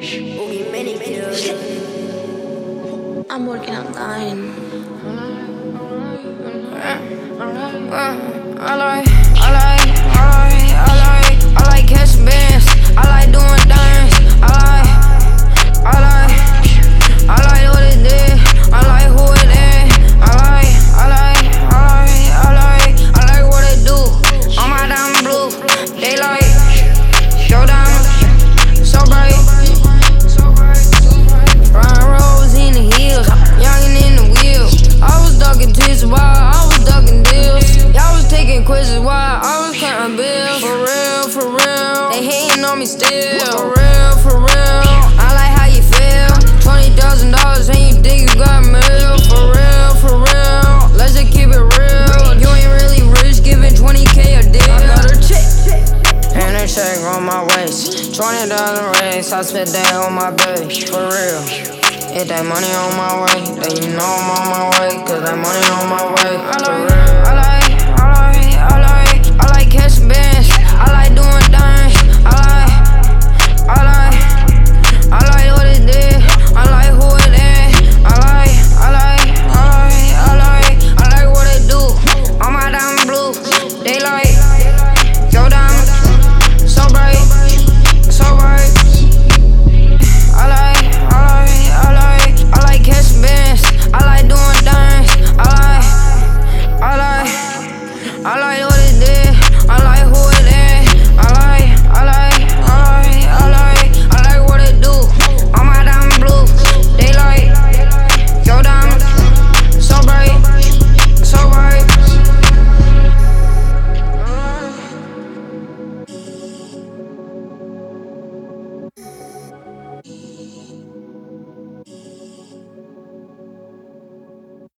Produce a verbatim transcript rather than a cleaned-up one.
I'm working on dying. I like, I like, I like, I like, I like catching bands. I like doing things. I like, I like, I like what it did. I like who it is. I like, I like, I like, I like, I like what it do. On my diamond blue, they like your diamond so bright. Ryan Rose in the hills, youngin' in the wheels. I was ducking tears while I was ducking deals. Y'all was taking quizzes while I was counting bills. For real, for real, they hating on me still. For real, for real, I like how you feel. Twenty thousand dollars and you think you got a meal. For real, for real, let's just keep it real. You ain't really rich, giving twenty K a deal. I got her check, and a check on my waist. Twenty thousand racks, I spent that on my baby. For real, get that money on my way. Then you know I'm on my way, cause that money on my way. For real, I like